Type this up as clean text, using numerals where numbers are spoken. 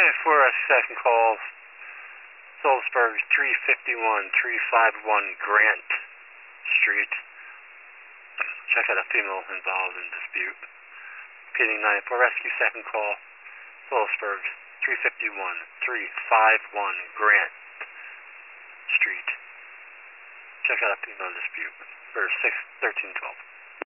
second call, Phillipsburg 351 Grant Street. Check out a female involved in dispute. Repeating 94 rescue, second call, Phillipsburg 351 Grant Street. Check out a female dispute for 61312.